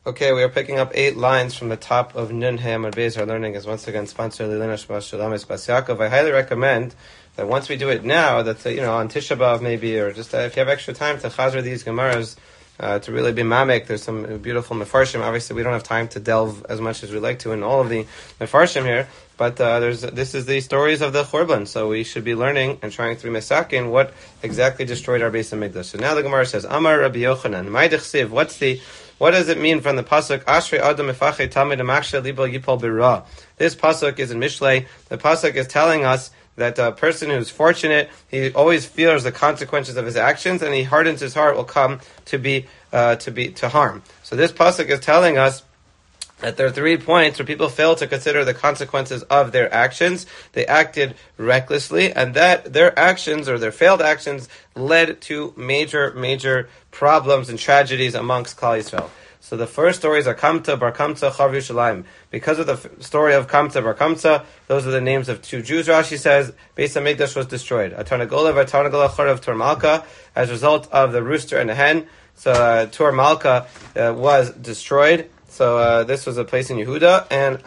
Okay, we are picking up 8 lines from the top of Nun Hey Amud Beis. Our learning is once again sponsored by Lilina Shmas Shalom Bas Yaakov. I highly recommend that once we do it now, that on Tisha B'Av maybe, or just if you have extra time to chazar these Gemaras, to really be mamek. There's some beautiful mefarshim. Obviously, we don't have time to delve as much as we like to in all of the mefarshim here, but this is the stories of the Churban, so we should be learning and trying to be mesakin what exactly destroyed our Beis Hamikdash. So now the Gemara says, Amar Rabbi Yochanan, Mai Dechsiv, what does it mean from the pasuk? Ashrei Adam Mefachei Tamid Amaksha Libo Yipol Bira. This pasuk is in Mishlei. The pasuk is telling us that a person who's fortunate, he always fears the consequences of his actions, and he hardens his heart will come to harm. So this pasuk is telling us that there are 3 points where people fail to consider the consequences of their actions. They acted recklessly, and that their actions or their failed actions led to major problems and tragedies amongst Klal Yisrael. So the first stories are Kamta, Bar Kamta, Chav Yushalayim. Because of the story of Kamta, Bar Kamta, those are the names of 2 Jews, Rashi says, Beis HaMikdash was destroyed. Atarnagola v'Atarnagola Chorav Tur Malka, as a result of the rooster and the hen. So Tur Malka was destroyed. So this was a place in Yehuda, and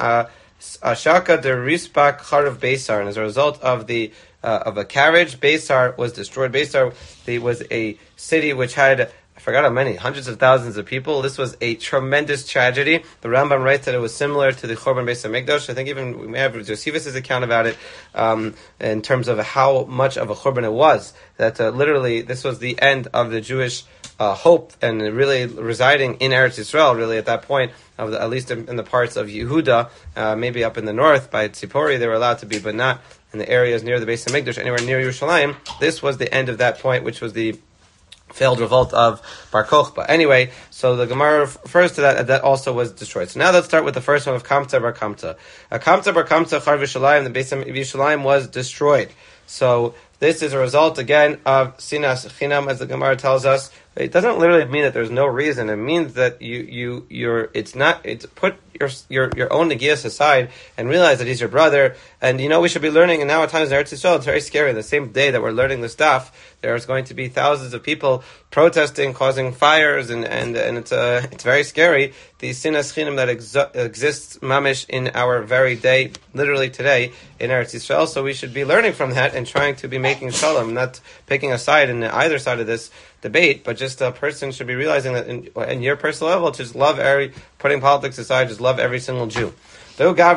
Ashaka de Rispak Charav Beisar, and as a result of a carriage, Beisar was destroyed. Beisar was a city which had, I forgot how many, hundreds of thousands of people. This was a tremendous tragedy. The Rambam writes that it was similar to the Churban Beis HaMikdash. I think even we may have Josephus' account about it in terms of how much of a Churban it was. That literally this was the end of the Jewish hope and really residing in Eretz Yisrael, really at that point, at least in the parts of Yehuda, maybe up in the north by Tzipori they were allowed to be, but not in the areas near the Beis HaMikdash, anywhere near Yerushalayim. This was the end of that point, which was the failed revolt of Bar Kokhba. Anyway, so the Gemara refers to that also was destroyed. So now let's start with the first one of Kamta Bar Kamta. Kamta Bar Kamta Char V'Shalayim, the Beis Yerushalayim was destroyed. So this is a result again of Sinas Chinam, as the Gemara tells us. It doesn't literally mean that there's no reason. It means that it's put your own negias aside and realize that he's your brother. And we should be learning, and now at times in Eretz Yisrael, it's very scary. The same day that we're learning the stuff, there's going to be thousands of people protesting, causing fires, and it's very scary. The sinas chinam that exists mamish in our very day, literally today, in Eretz Yisrael. So we should be learning from that and trying to be making shalom, not picking a side in either side of this debate, but just a person should be realizing that in your personal level, just putting politics aside, just love every single Jew. There was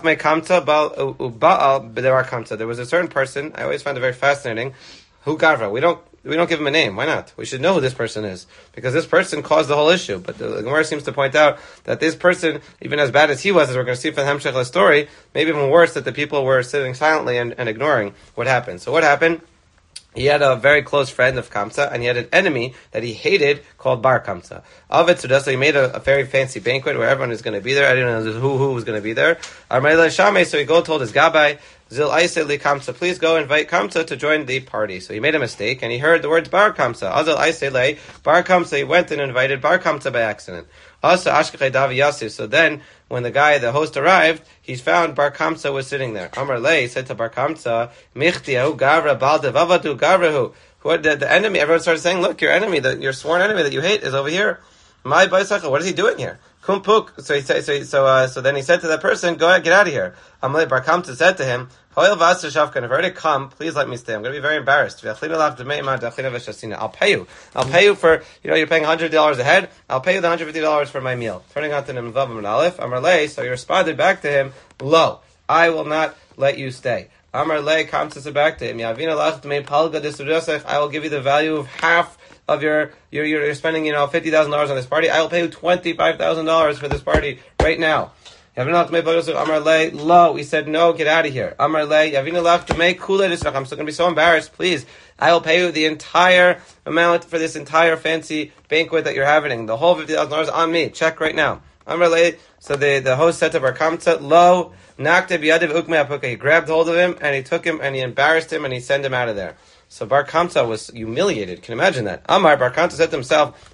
a certain person, I always find it very fascinating, who Gavra. We don't give him a name. Why not? We should know who this person is, because this person caused the whole issue. But the Gemara seems to point out that this person, even as bad as he was, as we're going to see from the Hemshech story, maybe even worse, that the people were sitting silently and ignoring what happened. So what happened? He had a very close friend of Kamsa, and he had an enemy that he hated called Bar Kamsa. Of it, so he made a very fancy banquet where everyone is going to be there. I didn't know who was going to be there. So he told his Gabbai, Zil Aisei li Kamsa, please go invite Kamsa to join the party. So he made a mistake, and he heard the words Bar Kamsa. Azil Aisei le Bar Kamsa, he went and invited Bar Kamsa by accident. Also, Ashkechei Davi Yasif. So then, when the host arrived, he found Bar Kamsa was sitting there. Amar Lei said to Bar Kamsa, Michtiahu Gavra Balde Vavadu Gavrahu. The enemy, everyone started saying, look, your enemy, your sworn enemy that you hate is over here. My Baisacha, what is he doing here? Kumpuk. So then he said to that person, go ahead, get out of here. Amalei Bar Kamsa said to him, Hoil Vasa Shavkan, if I already come, please let me stay. I'm going to be very embarrassed. I'll pay you. I'll pay you for, you're paying $100 a head. I'll pay you the $150 for my meal. Turning out to Nimvav and Aleph, Amar Lei, so he responded back to him, Lo, I will not let you stay. Amar Lei Kamsa said back to him, Yavina Lach Dmei Palga Disudasech, I will give you the value of half of you're spending, $50,000 on this party. I will pay you $25,000 for this party right now. Amar Lei, lo, he said, no, get out of here. Amar Lei, Yavina Lach Dmei Kula Disudasech, I'm still going to be so embarrassed, please. I will pay you the entire amount for this entire fancy banquet that you're having. The whole $50,000 on me. Check right now. Amar Lei, so the host said to Bar Kamsa, lo, nakte biyadiv ukme apuka. He grabbed hold of him, and he took him, and he embarrassed him, and he sent him out of there. So Bar Kamsa was humiliated. Can you imagine that? Amar, Bar Kamsa said to himself,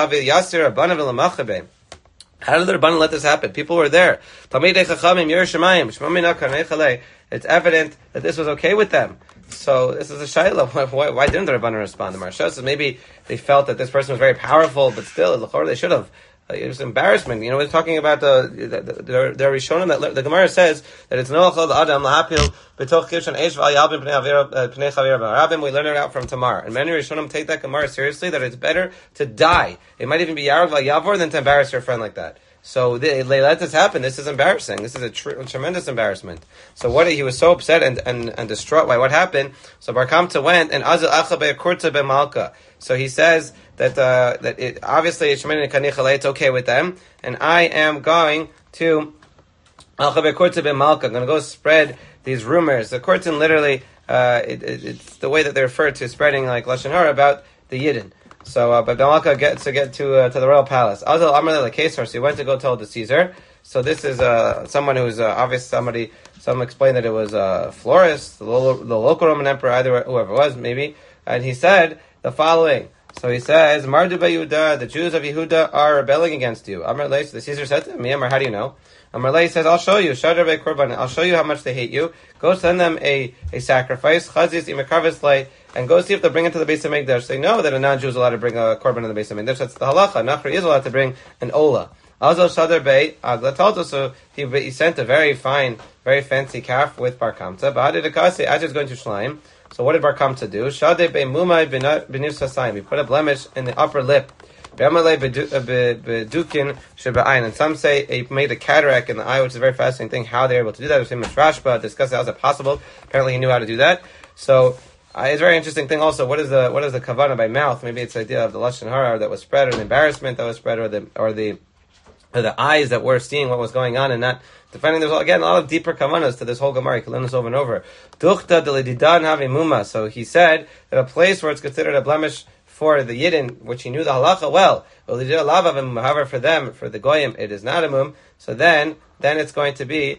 how did the Rabbanan let this happen? People were there. It's evident that this was okay with them. So this is a shayla. Why didn't the Rabbanan respond? The Maharsha says maybe they felt that this person was very powerful, but still, they should have It's embarrassment. We're talking about the Rishonim that the Gemara says that it's noachal the adam lahapil b'toch kivshan eish v'ayalbim pnei chavira b'harabim. We learn it out from Tamar, and many Rishonim take that Gemara seriously. That it's better to die. It might even be yarag v'yavor than to embarrass your friend like that. So they let this happen. This is embarrassing. This is a tremendous embarrassment. So he was so upset and distraught by what happened. So Bar Kamta went and Azil Achabe Kurta B'Malka. So he says that it obviously it's okay with them, and I am going to Achabe Kurta B'Malka. I'm going to go spread these rumors. The Kurtan literally it's the way that they refer to spreading like lashon hara about the Yidden. So, but Malka gets to the royal palace. Azal Amr the Caesar. So he went to go tell the Caesar. So this is someone who's obviously somebody. Some explained that it was Florus, the local Roman emperor, either whoever it was, maybe. And he said the following. So he says, Mardu Yehuda, the Jews of Yehuda are rebelling against you. Amr Lei, the Caesar said to him, Amr, how do you know? Amr Lei says, I'll show you. Shadar Be Korban. I'll show you how much they hate you. Go send them a sacrifice. Chazis Imakarvis Lei. And go see if they'll bring it to the base of Mikdash. They know that a non-Jew is allowed to bring a korban to the base of Mikdash. That's the halacha. Nachri is allowed to bring an ola. Azal Shadar Bey Agla Talto. So he sent a very fine, very fancy calf with Bar Kamta. Ba'adid Akasi, as he's going to Shleim. So what did Bar Kamta do? Shadar Bey Mumai B'nif Sasayim. He put a blemish in the upper lip. And some say he made a cataract in the eye, which is a very fascinating thing. How they're able to do that? There's him and Rashba discussed how is it possible. Apparently he knew how to do that. So it's a very interesting thing. Also, what is the kavanah by mouth? Maybe it's the idea of the lashon hara that was spread, or the embarrassment that was spread, or the eyes that were seeing what was going on and not defending. There's again a lot of deeper kavanas to this whole gemara. You can learn this over and over. Duchta deledidan havimuma. So he said that a place where it's considered a blemish for the Yidden, which he knew the halacha well, however, for them, for the goyim, it is not a mum. So then it's going to be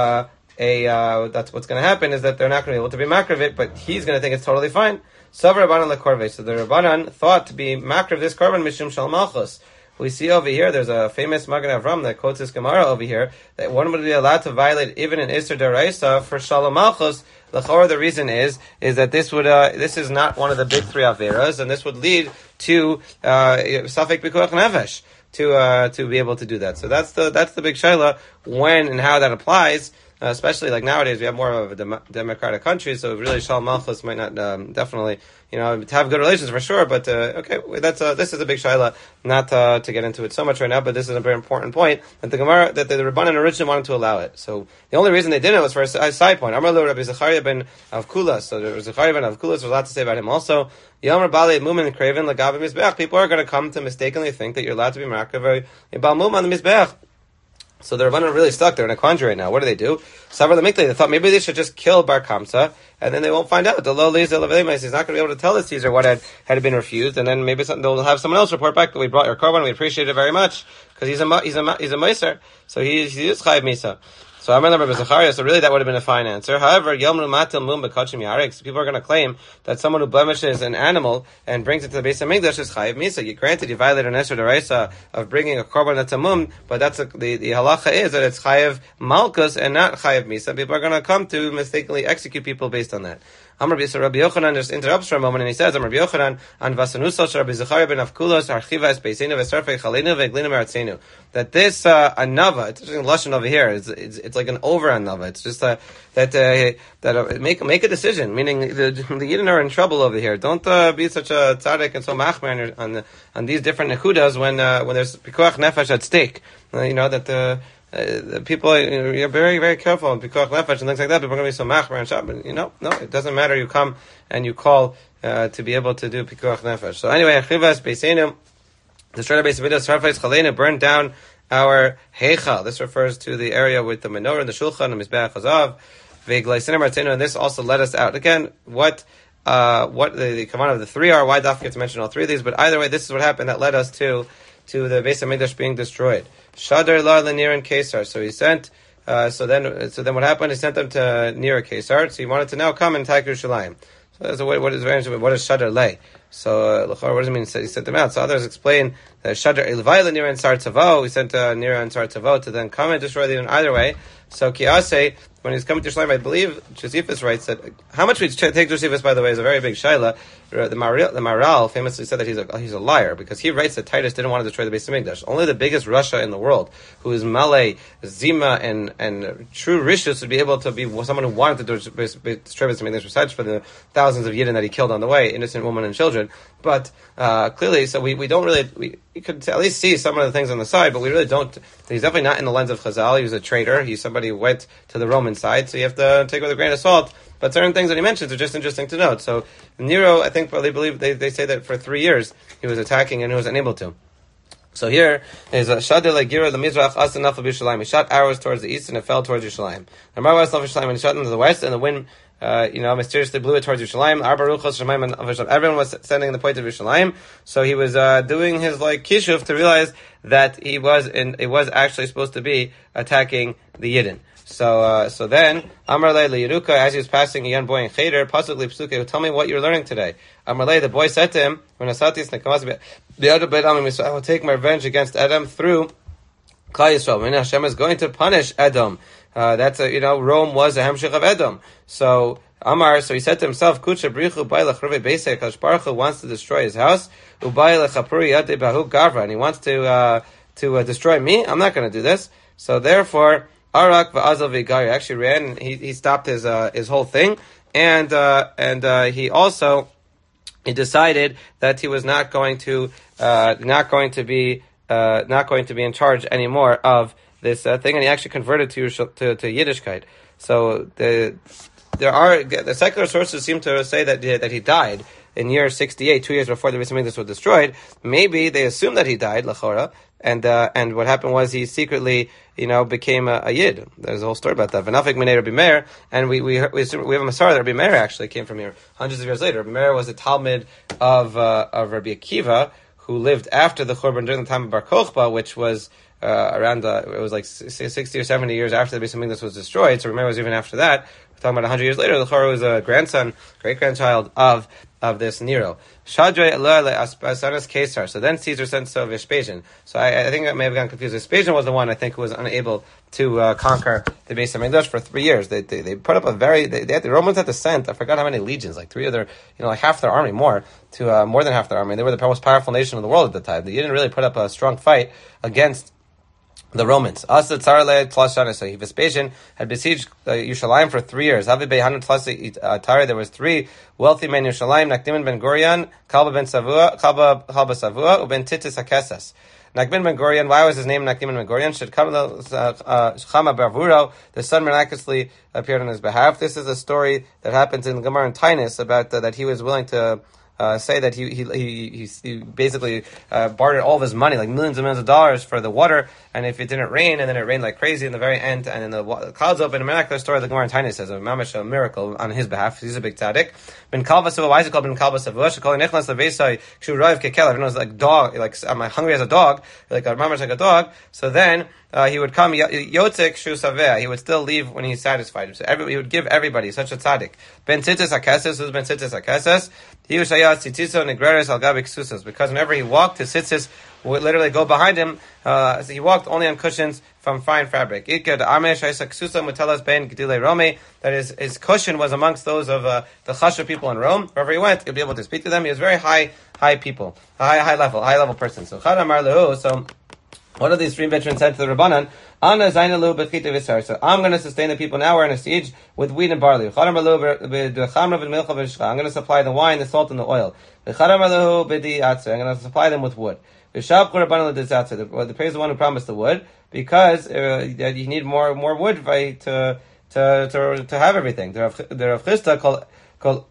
that's what's going to happen is that they're not going to be able to be makriv it, but he's going to think it's totally fine. Sav Rabbanan lekorve. So the Rabbanan thought to be makriv this korban mishum shal malchus. We see over here, there's a famous Magen Avram that quotes this Gemara over here, that one would be allowed to violate even an Isser Daraisa for Shalom Malchus. The reason is that this is not one of the big three Averas, and this would lead to Safek B'Koach Nefesh, to be able to do that. So that's the big shaila when and how that applies. Especially like nowadays, we have more of a democratic country, so really Shalom Malchus might not definitely to have good relations for sure. But this is a big shaila, not to get into it so much right now. But this is a very important point that the Gemara that the Rabbanan originally wanted to allow it. So the only reason they didn't was for a side point. Amar lo Rabbi Zechariah ben Avkulas. So there was Zechariah ben Avkulas. There's a lot to say about him also. Yomer Bali Mumin Craven Lagav Mizbeach. People are going to come to mistakenly think that you're allowed to be Marakev a Bal Mum on the Mizbeach. So the Rabbanan are really stuck. They're in a quandary right now. What do? Savar Lamikli, they thought maybe they should just kill Bar Kamsa, and then they won't find out. The Lo Liza Levelemais, he's not going to be able to tell the Caesar what had been refused, and then maybe they'll have someone else report back that we brought your korban, we appreciate it very much, because he's a Meiser, so he is Chayiv Misa. So I remember Zechariah, so really that would have been a fine answer. However, Yomru Matil Mum Bekachim Yarik, so people are going to claim that someone who blemishes an animal and brings it to the base of Mikdash is Chayiv Misa. Granted, you violated an Esher Deraisa of bringing a korban that's a mum, but that's the halacha is that it's Chayiv Malkus and not Chayiv Misa. People are going to come to mistakenly execute people based on that. Rabbi Yochanan just interrupts for a moment and he says, Rabbi Yochanan, an vasanusal Rabbi Zechariah ben Avkulos, archiva es beisenu v'sarfei chalenu v'eglinu me'artzenu. That this anava, it's interesting lashon over here, it's like an over anava. It's just that make a decision, meaning the Yidden are in trouble over here. Don't be such a tzaddik and so machmer on these different nekudas when there's pikuach nefesh at stake. The people, you're very, very careful and pikuach nefesh and things like that. People are going to be so machmer and Shabbat. No, it doesn't matter. You come and you call to be able to do pikuach nefesh. So anyway, achivas beisenu, the Shredder Beis Midas Sarfais Chalena burned down our heichal. This refers to the area with the menorah and the shulchan and mizbeach chazav. V'gleisiner martenu, and this also led us out. Again, what the kavanah of the three are. Why Daf gets to mention all three of these? But either way, this is what happened that led us to the Beis Hamikdash being destroyed. Shadar la Nir and Kesar. So he sent. So then what happened? He sent them to Nir and Kesar. So he wanted to now come and attack Yerushalayim. So that's what is very interesting. What is Shadar lay? So, what does it mean? He sent them out. So others explain that Shadar Ilvaila Nira and Sar Tavo, he sent Nira and Sar Tavo to then come and destroy the Yidden either way. So Kiase, when he's coming to Yerushalayim, I believe Josephus writes that how much we take Josephus, by the way, is a very big shaila. The Maral famously said that he's a liar because he writes that Titus didn't want to destroy the Beis Hamikdash. Only the biggest Russia in the world, who is Malay, Zima, and true Rishus, would be able to be someone who wanted to destroy Beis Hamikdash, besides for the thousands of Yidden that he killed on the way, innocent women and children. But clearly, so we don't really, we could at least see some of the things on the side, but we really don't. He's definitely not in the lens of Chazal. He was a traitor. He's somebody who went to the Roman side, so you have to take it with a grain of salt. But certain things that he mentions are just interesting to note. So Nero, I think, they believe they say that for 3 years he was attacking and he was unable to. So here is a Shadele Gira the Mizrach Asanaf B'Yushalayim. He shot arrows towards the east and it fell towards Yerushalayim. And he shot into the west, and the wind mysteriously blew it towards Yerushalayim. Everyone was standing in the point of Yerushalayim. So he was doing his kishuf to realize that it was actually supposed to be attacking the Yidden. So then Amar Le Yeruka, as he was passing a young boy in Cheder, possibly Psuke, tell me what you're learning today. Amar Le, the boy said to him, I will take my revenge against Edom through Klal Yisrael. Hashem is going to punish Edom. Rome was a hemshech of Edom. So Amar, so he said to himself, Kucha Brichu Bailach Rove Beisei, Kadosh Baruch Hu wants to destroy his house, Ubailach Hapuri Yade Bahu Gavra, and he wants to destroy me. I'm not going to do this. So therefore, Arak va'azal v'igari actually ran. He stopped his whole thing, and he decided that he was not going to be in charge anymore of this thing, and he actually converted to Yiddishkeit. So the secular sources seem to say that he died in year 68, 2 years before the Beis Hamikdash was destroyed. Maybe they assume that he died, lachora, and what happened was he secretly, became a Yid. There's a whole story about that. V'nafik minei Rabbi Meir, and we have a Masar that Rabbi Meir actually came from here hundreds of years later. Rabbi Meir was a Talmud of Rabbi Akiva, who lived after the Churban during the time of Bar Kochba, which was it was 60 or 70 years after the Beis Hamikdash was destroyed. So Rabbi Meir was even after that. We're talking about 100 years later. The Churban was a great-grandchild of this Nero. Shadre Asanas Caesar. So then Caesar sent to Vespasian. So I think I may have gotten confused. Vespasian was the one, I think, who was unable to conquer the Beis Hamikdash for 3 years. They put up the Romans had to send, I forgot how many legions, like three of their, half their army, more than half their army. They were the most powerful nation in the world at the time. They didn't really put up a strong fight against the Romans. So Vespasian had besieged Yerushalayim for 3 years. There was 3 wealthy men in Yerushalayim: Nakdim ben Gurion, Kalba Savua, Uben Titis Hakesas. Nakdim ben Gurion, why was his name Nakdim ben Gurion? Should come Chama Bavuro, the son miraculously appeared on his behalf. This is a story that happens in Gemara and Tainus about that he was willing to say that he basically bartered all of his money, like millions and millions of dollars, for the water, and if it didn't rain, and then it rained like crazy in the very end, and then the clouds open. A miraculous story, the Gemara in Tainus says, a mamash, a miracle on his behalf. He's a big tzaddik. Ben Kalva Savua, why is it called Ben Kalva Savua? She called Nichlas Levesai Kshu Rav Kekel. Everyone was like dog, like I'm hungry as a dog, like a mamash, like a dog. So then he would come Yotzek Shu Saveh. He would still leave when he's satisfied. So he would give everybody, such a tzaddik. Ben Tzitzis Hakeses, who's Ben Tzitzis Hakeses? He was Shayat Tzitziso Negreres Al Gabik Susas, because whenever he walked, his tzitzis would literally go behind him. So he walked only on cushions from fine fabric. That his cushion was amongst those of the Chasha people in Rome. Wherever he went, he'd be able to speak to them. He was very high people, high level person. So one of these 3 veterans said to the Rabbanan, so I'm going to sustain the people now. We're in a siege with wheat and barley. I'm going to supply the wine, the salt, and the oil. I'm going to supply them with wood. The praise the one who promised the wood, because you need more wood to have everything. The Rav Chisda called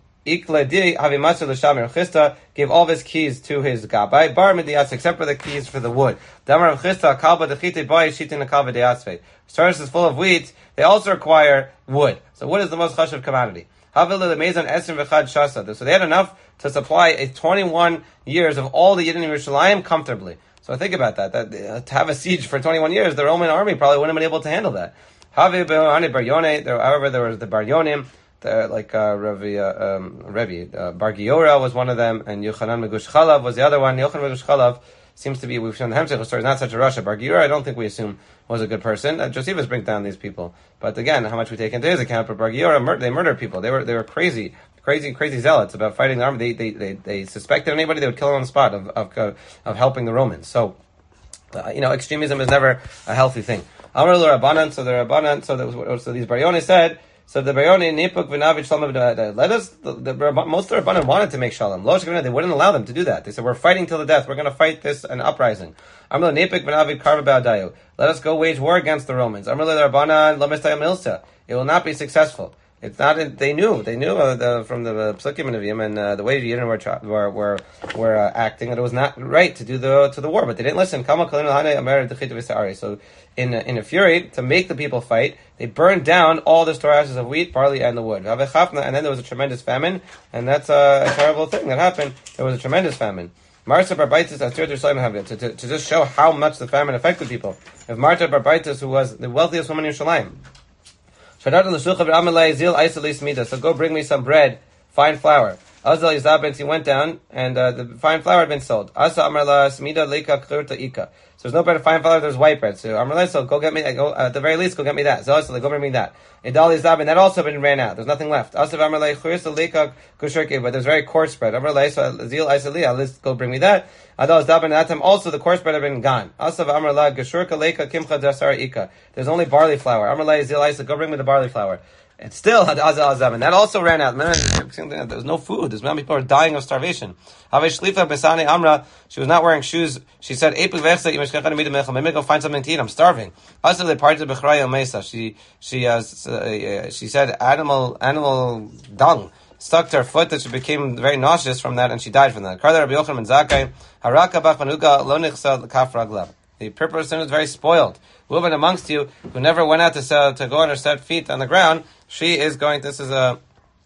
Chisda gave all of his keys to his gabbai, bar midias, except for the keys for the wood. Damar Chisda kalba dechite boy shitin a kalba deasfeit. Stars is full of wheat. They also require wood. So wood is the most chashuv commodity. So they had enough to supply 21 years of all the Yidden in Yerushalayim comfortably. So think about that. To have a siege for 21 years, the Roman army probably wouldn't have been able to handle that. However, there was the Bar Yonim, Bar Giora was one of them, and Yochanan Megush Chalav was the other one. Yochanan Megush Chalav seems to be, we've shown the Hemshech story, not such a Russia. Bar Giora, I don't think we assume was a good person. Josephus brings down these people, but again, how much we take into his account. But Bar Giora, they murdered people. They were crazy zealots about fighting the army. They suspected anybody, they would kill them on the spot of helping the Romans. So, extremism is never a healthy thing. Amar lo Rabbanan, so these Baryonis said. So the Baryoni Nipuk V'Navich Shalom let us. Most of the Rabbanan wanted to make Shalom. They wouldn't allow them to do that. They said, "We're fighting till the death. We're going to fight this an uprising." Amar lo Nipuk V'Navich Karva Ba'adayu. Let us go wage war against the Romans. Amar lo Rabbanan Lo Mistayam Milsa. It will not be successful. It's not. They knew from the Psukim and Nevi'im and the way Yidden were acting that it was not right to do the war, but they didn't listen. So in a fury to make the people fight, they burned down all the storehouses of wheat, barley, and the wood. And then there was a tremendous famine, and that's a terrible thing that happened. There was a tremendous famine. Martha Barbaitis to just show how much the famine affected people. If Martha Barbaitis, who was the wealthiest woman in Shalim, so go bring me some bread, fine flour. Azal Yizabent, he went down, and the fine flour had been sold. Asa Amarla Smida Leika Kurta Ika. So there's no bread of fine flour, there's white bread. So Amarla, so go get me, at the very least, go get me that. So go bring me that. Idal Yizabent, that also been ran out. There's nothing left. Asa Amarla Chursa Leika Kushurki, but there's very coarse bread. Amarla, so Zil Isali, at least go bring me that. Adal Yizabent, that time also the coarse bread had been gone. Asa Amarla Gashurka Leika Kimcha Dasar Ika. There's only barley flour. Amarla Zil Isali, go bring me the barley flour. It still had Azam, and that also ran out. There was no food. There's many people are dying of starvation. Amra, she was not wearing shoes. She said, "Let me go find something to eat. I'm starving." She said, animal dung stuck to her foot that she became very nauseous from that, and she died from that. The person was very spoiled. Woman amongst you who never went out to go on her set feet on the ground, she is going. This is a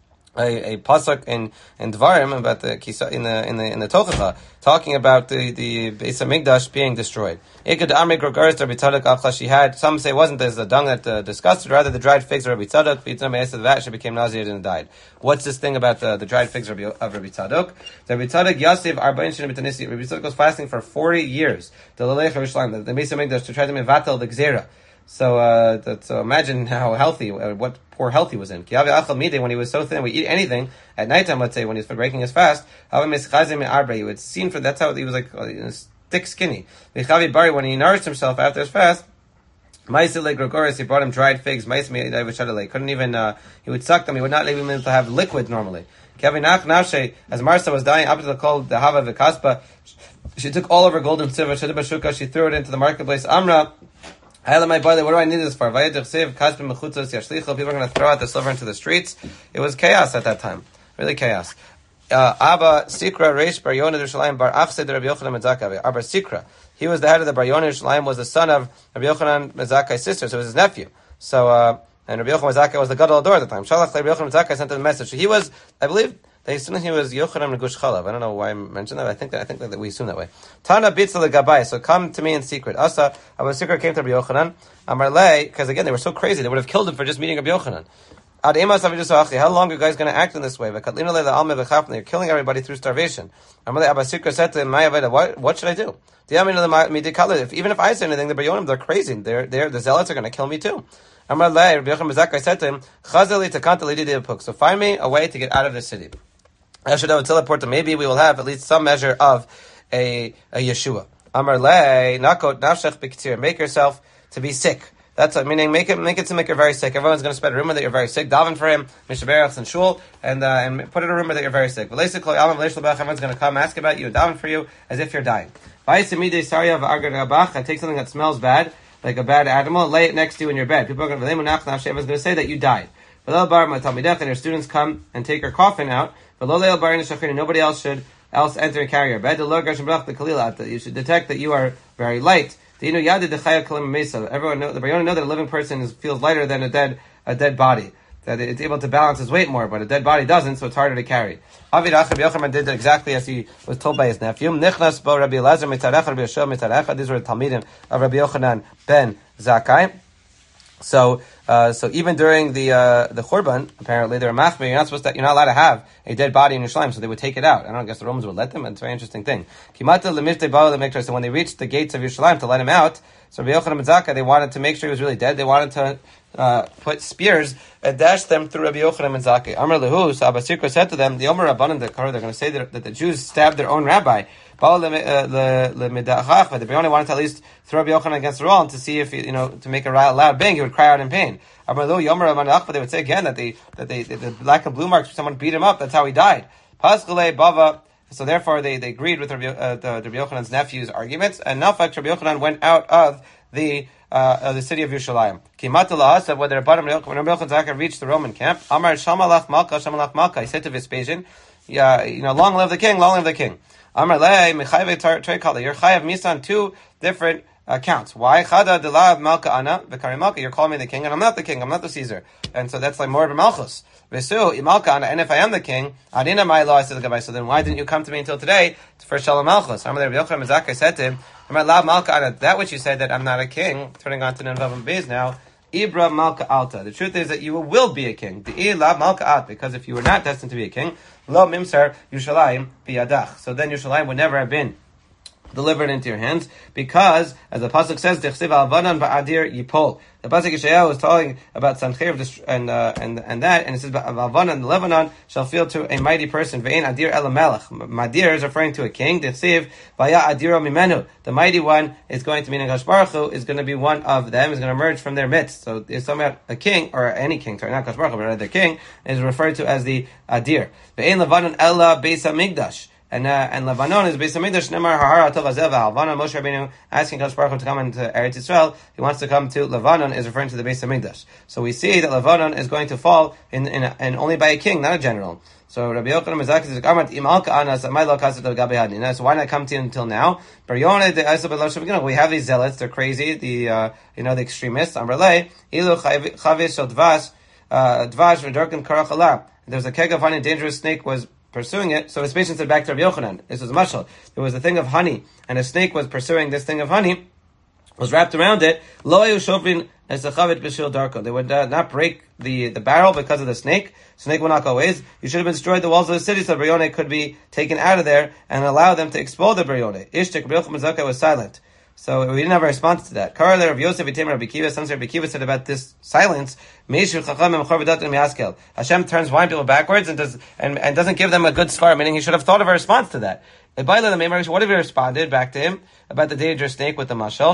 pasuk in Dvarim about the Kisa in the Tochacha, talking about the Beis Hamikdash being destroyed. She had, some say it wasn't the dung that disgusted, rather the dried figs of Rabbi Tzadok. That she became nauseated and died. What's this thing about the dried figs of Rabbi Tzadok? Rabbi Tzadok was fasting for 40 years. The Beis Hamikdash to try to mevatel the Gzera. So imagine how healthy, what poor health he was in. When he was so thin, we eat anything at nighttime. Let's say when he's breaking his fast, he would seen for that's how he was like thick, skinny. When he nourished himself after his fast, he brought him dried figs. Couldn't even he would suck them. He would not even be able to have liquid normally. As Martha was dying, up to the cold, the Hava Vikaspa, she took all of her gold and silver. She threw it into the marketplace. Amra. My brother, what do I need this for? People are going to throw out the silver into the streets. It was chaos at that time. Really chaos. Abba Sikra Reish Bar Yonah Yerushalayim Bar Achsed Rabbi Yochanan Mezakah. Abba Sikra, he was the head of the Bar Yonah Yerushalayim, was the son of Rabbi Yochanan Mezakah's sister, so it was his nephew. So, and Rabbi Yochanan Mezakah was the Gadol Ador at the time. Shalach Rabbi Yochanan Mezakah sent him a message. So he was, I believe, they assumed he was Yochanan Gush Chalav. I don't know why I mentioned that. I think that we assume that way. Tana Bitzel Gabai. So come to me in secret. Asa Abba Sikra came to Rabbi Yochanan. Amarle, because again they were so crazy, they would have killed him for just meeting Rabbi Yochanan. How long are you guys going to act in this way? You're killing everybody through starvation. Abba Sikra said to him, what should I do? Even if I say anything, the Bayonim, they're crazy. The zealots are going to kill me too. I said to him, so find me a way to get out of the city. I should have a teleport, maybe we will have at least some measure of a Yeshua. Make yourself to be sick. That's what, meaning make it to make her very sick. Everyone's going to spread a rumor that you're very sick. Daven for him, Mishaberachs and Shul, and put in a rumor that you're very sick. Everyone's going to come ask about you and daven for you as if you're dying. I take something that smells bad, like a bad animal, lay it next to you in your bed. People are going to say that you died. And your students come and take your coffin out. Nobody else should enter and carry your bed. You should detect that you are very light. Everyone know the Bayonim know that a living person feels lighter than a dead body. That it's able to balance his weight more, but a dead body doesn't, so it's harder to carry. Rabbi Yochanan did exactly as he was told by his nephew. Nichnas bo Rabbi Elazar mitarecha, Rabbi Yeshua mitarecha. These were the Talmidim of Rabbi Yochanan ben Zakkai. So So even during the Churban, apparently they're machmir. You're not allowed to have a dead body in Yerushalayim, so they would take it out. I don't know, I guess the Romans would let them. It's a very interesting thing. So when they reached the gates of Yerushalayim to let him out, so Rabbi Yochanan ben Zakkai, they wanted to make sure he was really dead. They wanted to put spears and dash them through Rabbi Yochanan ben Zakkai. Amar lehu, so Abba Sirka said to them, the Omer Rabbanan, they're going to say that the Jews stabbed their own rabbi. The Brioni wanted to at least throw Rabbi Yochanan against the wall and to see if, to make a loud bang, he would cry out in pain. But they would say again that the lack of blue marks, someone beat him up, that's how he died. So therefore they agreed with Rabbi Yochanan's nephew's arguments, and Nafak Rabbi Yochanan went out of the city of Yerushalayim. Kimata when Rabbi Yochanan reached the Roman camp, Amar Shamalach Malka, he said to Vespasian, long live the king, long live the king. Amar Le, Mechayve Treikala, you're Chayav Misan, two different accounts. Why? Chada Delav Malka Ana, Vikari Malka, you're calling me the king, and I'm not the king, I'm not the Caesar. And so that's like more of a Malchus. Vesu, Imalka Ana, and if I am the king, Adina my law, I said the Gabbai, so then why didn't you come to me until today for Shalom Malchus? Amar Le, Yochanan ben Zakkai said to him, Amar Lav Malka Ana, that which you said that I'm not a king, turning on to Nenvav and Bez now, Ibra Malka Alta. The truth is that you will be a king. The Lav Malka Alt, because if you were not destined to be a king, Lo Mimsar Yushalayim Biyadach. So then Yushalayim would never have been delivered into your hands, because, as the pasuk says, "Dechsiv alvanan ba'adir yipol." The pasuk Yeshayahu was talking about Sancheir and that, and it says, "Alvanan in Lebanon shall feel to a mighty person." Ve'en adir elamelech. Madir is referring to a king. Dechsiv vaya adiro mimenu. The mighty one is going to mean Hakadosh Baruch Hu is going to be one of them. Is going to emerge from their midst. So it's talking about a king or any king. Sorry, not Hakadosh Baruch Hu, but rather the king is referred to as the adir. Ve'en Lebanon ella beis hamikdash. And Lebanon is based on Mikdash. Nemar Hahara Tov Hazel V'Halvanon. Moshe Rabbeinu asking Hakadosh Baruch Hu to come into Eretz Yisrael. He wants to come to Lebanon, is referring to the base of Mikdash. So we see that Lebanon is going to fall in only by a king, not a general. So Rabbi Yochanan ben Zakkai says, "Amart imalka anas amaylo kasat al gabe hadin." So why not come to you until now? We have these zealots; they're crazy. The extremists. Amrlei ilu chavish shel dvash v'dorken karachala. There's a keg of honey, dangerous snake was pursuing it. So his patient said back to Rabbi Yochanan, this was a mashal. There was a thing of honey, and a snake was pursuing this thing of honey, was wrapped around it. Lo ayu shofrin esachavit b'shil darko. They would not break the barrel because of the snake. Snake will not go ways. You should have destroyed the walls of the city so Brione could be taken out of there and allow them to explode the Brione. Ishtik, Rabbi Yochanan ben Zakkai was silent. So we didn't have a response to that. Karel Rav Yosef Yitem Rabbi Kiva, some Rabbi Kiva said about this silence, Hashem turns blind people backwards and doesn't give them a good svar, meaning he should have thought of a response to that. What if he responded back to him about the dangerous snake with the mashal?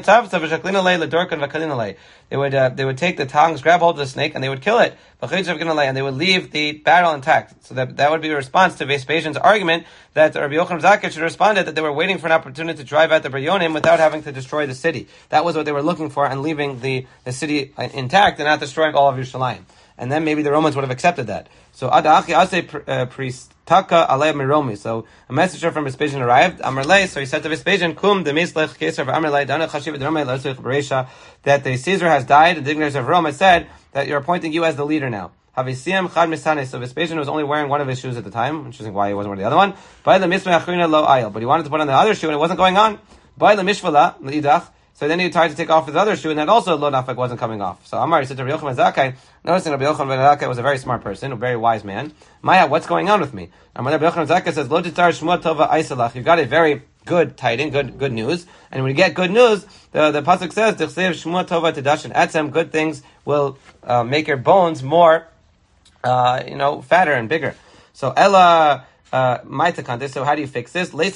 They would take the tongs, grab hold of the snake, and they would kill it. And they would leave the barrel intact. So that would be a response to Vespasian's argument that Rabbi Yochanan ben Zakkai should have responded that they were waiting for an opportunity to drive out the Bryonim without having to destroy the city. That was what they were looking for, and leaving the city intact and not destroying all of Yerushalayim. And then maybe the Romans would have accepted that. So Pristaka alei miromi. So a messenger from Vespasian arrived. Amrlei. So he said to Vespasian, "Kum demislech keser v'amrlei dana chashiv d'romei l'asich b'reisha." That the Caesar has died. The dignitaries of Rome has said that you're appointing you as the leader now. Havisiam chad misane. So Vespasian was only wearing one of his shoes at the time. Interesting why he wasn't wearing the other one. By the mismei achrina lo ayil. But he wanted to put on the other shoe and it wasn't going on. By the mishvala l'idach. So then he tried to take off his other shoe, and that also lo nafek wasn't coming off. So Amar said to Rabbi Yochanan ben Zakkai, noticing Rabbi Yochanan ben Zakkai was a very smart person, a very wise man. Maya, what's going on with me? Amar Rabbi Yochanan ben Zakkai says, Lo titar shmua tova aisalach. You got a very good tiding, good news. And when you get good news, the pasuk says, Dichsev shmua tova tedashin atzem. Good things will make your bones more, fatter and bigger. So Ella. So how do you fix this? So let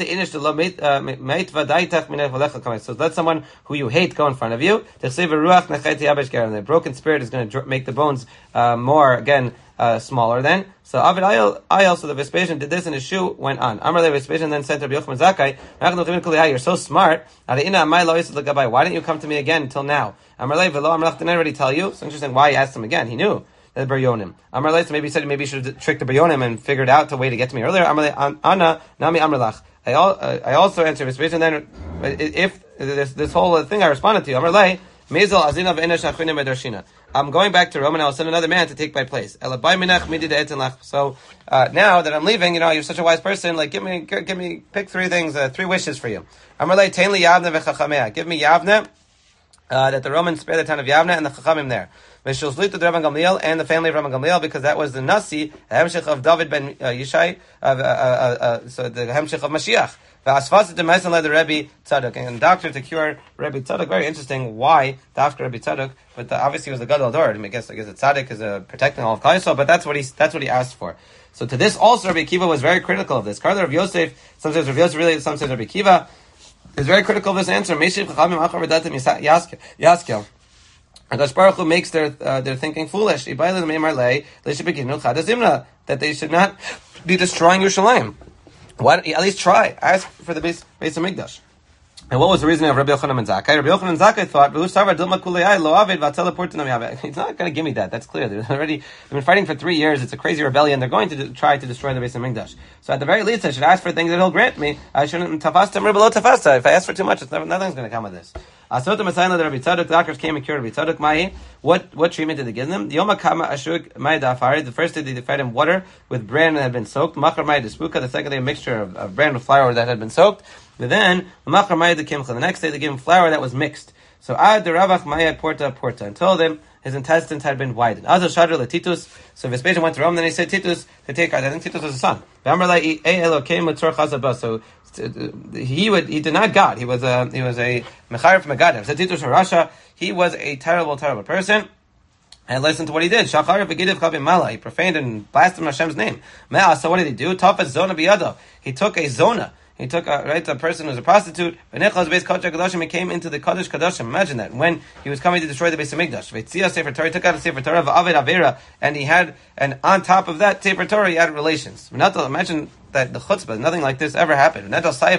someone who you hate go in front of you. The broken spirit is going to make the bones more, again, smaller then. So Avid Ayel, so the Vespasian did this and his shoe went on. Amrle Vespasian then said to Rabbi Yochanan ben Zakkai, you're so smart. Why didn't you come to me again until now? Amrle Velo Amrach, didn't I already tell you? It's interesting why he asked him again. He knew. The Baryonim. Amrlei, maybe he said maybe he should have tricked the Baryonim and figured out the way to get to me earlier. Amrlei, Anna, Nami Amrlach. I also answered Vespasian then, if this whole thing I responded to you, Amrlei, Mezel Azina v'Enesh Achrinim Medarshina. I'm going back to Rome and I'll send another man to take my place. So now that I'm leaving, you're such a wise person, like give me, pick three things, three wishes for you. Amrlei, Tainli Yavne v'Chachamea. Give me Yavne that the Romans spared the town of Yavna and the Chachamim there. V'shulshlitu Rabban Gamliel and the family of Rabban Gamliel, because that was the Nasi, the Hemshech of David ben Yishai, so the Hemshech of Mashiach. V'asfasit demaisan led the Rebbe Tzadok, and doctor to cure Rebbe Tzadok. Very interesting. Why Dafka Rebbe Tzadok? But obviously he was the Gadol Dor. I guess the Tzadok is protecting all of Klal Yisrael, but that's what he asked for. So to this also Rabbi Akiva was very critical of this. Karla Rav Yosef, sometimes Rav Yosef really, sometimes Rabbi Akiva is very critical of this answer. Meshiv Chachamim Achar V'datim Yaskel. HaKadosh Baruch Hu makes their thinking foolish. That they should not be destroying Yerushalayim. Why at least try? Ask for the Beis HaMikdash. And what was the reasoning of Rabbi Yochanan ben Zakkai? Rabbi Yochanan ben Zakkai thought, he's not going to give me that. That's clear. They've been fighting for 3 years. It's a crazy rebellion. They're going to try to destroy the Beis HaMikdash. So at the very least, I should ask for things that he'll grant me. I shouldn't tafasta below tafasta. If I ask for too much, nothing's going to come of this. Asota Masayla, the Rabbi Tzadok, the doctors came and cured Rabbi Tzadok. Mahi, what treatment did they give them? The Yoma Kama Ashuk Mai Dafari. The first day they fed him water with bran that had been soaked. Machar Mai Despuka. The second day a mixture of bran with flour that had been soaked. But then Machar Mai the Kimcha. The next day they gave him flour that was mixed. So Ad the Ravach Maya Porta until then his intestines had been widened. Azal Shadr Titus. So Vespasian went to Rome. Then he said Titus to take. I think Titus was a son. So he denied God. He was a Mechayer from Megadim. Said Titus from Russia. He was a terrible person. And listen to what he did. He profaned and blasphemy Hashem's name. So what did he do? Tafas Zona Biyado. He took a Zona. He took a person who was a prostitute. He came into the Kodesh Kadoshim. Imagine that. When he was coming to destroy the Beis HaMikdash. He took out a Sefer Torah, and he had, and on top of that Sefer Torah, he had relations. Imagine that the chutzpah, nothing like this ever happened.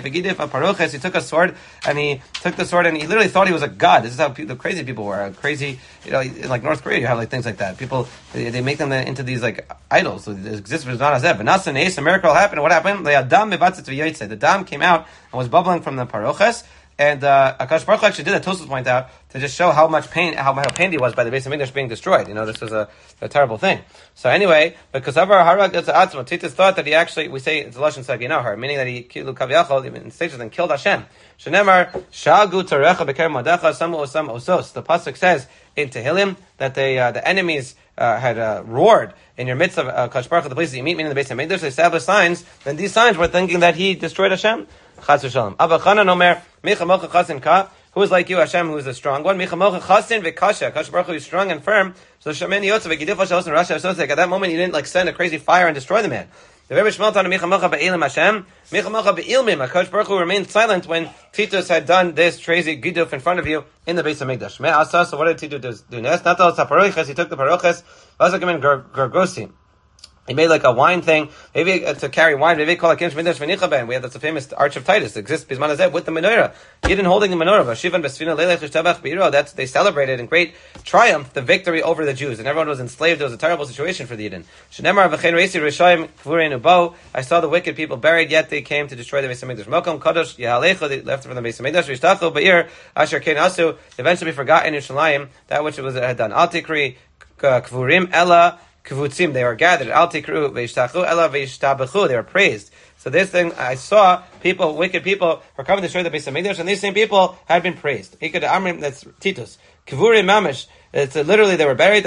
He took a sword, and he literally thought he was a god. This is how the crazy people were. Crazy, like North Korea, you have like things like that. People, they make them into these like idols. So it exists, but it's not as that. But a miracle happened. What happened? The dam came out and was bubbling from the paroches. And HaKadosh Baruch Hu actually did, Tosfos point out, to just show how pained he was by the Beis HaMikdash being destroyed. This was a terrible thing. So anyway, because of our Harag Atzma, Titus thought that he actually, we say it's a Lashon Saginahar, meaning that he killed Kaviyachol, even stages and killed Hashem. Shenemar, Shagu Tarecha Beker Modecha, Samu Osam Osos. The Pasuk says in Tehillim that the enemies had roared in your midst of HaKadosh Baruch Hu, the place that you meet, meaning the Beis HaMikdash, they established signs, and these signs were thinking that he destroyed Hashem. Chas v'shalom. Abba Chanan Omer, Micha Mocha Chasin Ka, who is like you, Hashem, who is a strong one. Micha Mocha Chasin v'Kasha, HaKadosh Baruch Hu is strong and firm. So Shemen Yotzav v'Gidif Hashem and Rasha Asosek. At that moment, you didn't send a crazy fire and destroy the man. The Rebbe Shmuel on Micha Mocha be'ilim Hashem, Micha Mocha be'ilmim. HaKadosh Baruch Hu remained silent when Titus had done this crazy Giduf in front of you in the Beis HaMikdash. Me'asa, so what did Titus do next? Natal Saparoiches, he took the paroches, Vazakim Gargosim. He made like a wine thing, maybe to carry wine. Maybe call it Kimsh Midrash V'Nichaben. We have that's a famous Arch of Titus. It exists Bisman Hazeh with the menorah. He didn't holding the menorah. Vashivan Besfina Leilech Shtabach Biro. That's they celebrated in great triumph the victory over the Jews, and everyone was enslaved. It was a terrible situation for the Yidden. Shenemar V'Chein Reisi Rishayim Kvurein Ubo. I saw the wicked people buried, yet they came to destroy the Beis HaMikdash. Mokom Kadosh Yehalecha. They left from the Beis HaMikdash. V'Shtachu Be'ir Asher Kein Asu. Eventually forgotten in Shalayim that which it was had done. Al Tikri Kvurim Ella. Kvutzim, they were gathered. Al tikru veishtachu ela veishtabechu. They were praised. So this thing, I saw people, wicked people, were coming to destroy the Beis HaMikdash, and these same people had been praised. That's Titus. Kvurim mamish. It's literally they were buried.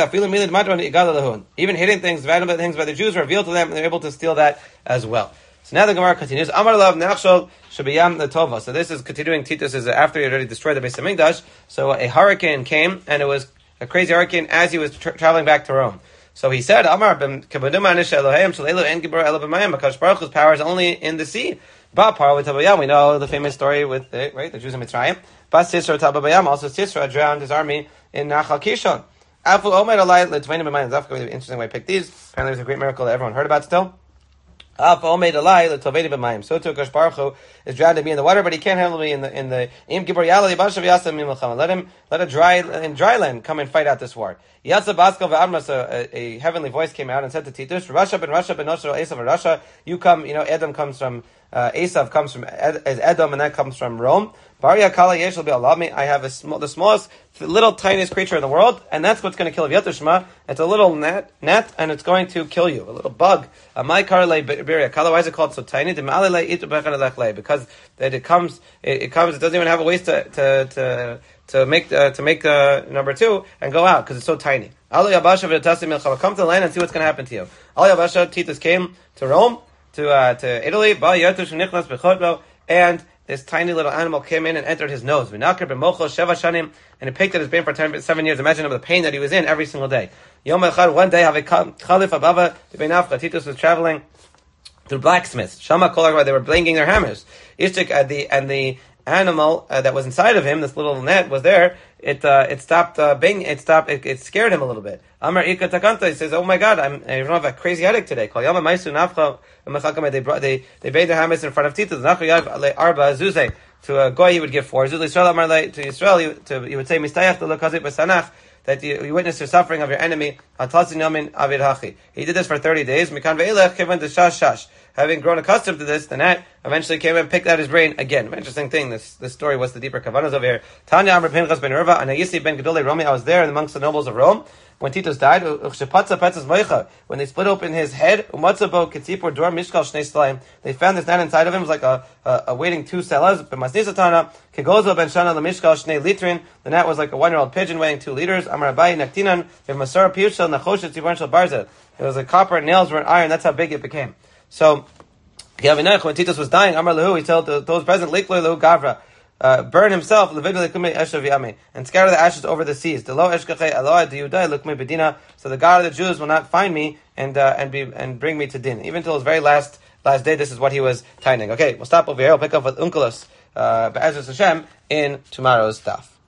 Even hidden things, valuable things by the Jews were revealed to them, and they're able to steal that as well. So now the Gemara continues. Amar lav nachshol shabiyam letova. So this is continuing. Titus is after he had already destroyed the Beis HaMikdash. So a hurricane came, and it was a crazy hurricane as he was traveling back to Rome. So he said, Amar HaKadosh Baruch Hu's power is only in the sea. We know the famous story with the Jews in Mitzrayim. Also Sisra drowned his army in Nachal Kishon. That's an interesting way to pick these. Apparently there's a great miracle that everyone heard about still. So too, HaKadosh Baruch Hu is drowned me in the water, but he can't handle me in the let a dry land come and fight out this war. A heavenly voice came out and said to Titus, Rasha, you come, Edom comes from Esav comes from Edom, and that comes from Rome. I have the smallest, little, tiniest creature in the world, and that's what's going to kill Yat Shema. It's a little net, and it's going to kill you. A little bug. Why is it called so tiny? Because it doesn't even have a waist to to make number 2 and go out because it's so tiny. Ali Yabasha v'Tasim Milchama. Come to the land and see what's going to happen to you. Ali Yabasha, Titus came to Rome, to Italy. Ba Yatush Nichnas b'Chotbo, and this tiny little animal came in and entered his nose. V'Nakar b'Mocho Sheva Shanim, and it picked at his brain for 7 years. Imagine the pain that he was in every single day. Yom Echad, one day, Chalif Abava b'Nafcha. Titus was traveling through blacksmiths. Shama Kolar, they were banging their hammers. Ishtik and the animal that was inside of him, this little net was there. It stopped bang. It stopped. It scared him a little bit. Amar Ika Takanta. He says, "Oh my God, I don't have a crazy headache today." They bathed their hammers in front of Titus. To a goy, he would give 4. To Yisrael, he would say, that you witness the suffering of your enemy. He did this for 30 days. Having grown accustomed to this, the gnat eventually came and picked out his brain again. Interesting thing. This story was the deeper kavanas over here. Tanya Amr Pinchas ben Rava, Anayisi ben Gedolei Romi. I was there amongst the nobles of Rome when Titus died. When they split open his head, they found this gnat inside of him. It was like a weighing 2 selas. The gnat was like a 1-year-old pigeon weighing 2 liters. It was a copper, nails were in iron. That's how big it became. So, when Titus was dying, Amar Lehu, he told those present, Gavra, burn himself, and scatter the ashes over the seas. So the God of the Jews will not find me and bring me to din. Even till his very last day, this is what he was tithing. Okay, we'll stop over here. We'll pick up with Unkelos, Be'ezus Hashem, in tomorrow's stuff.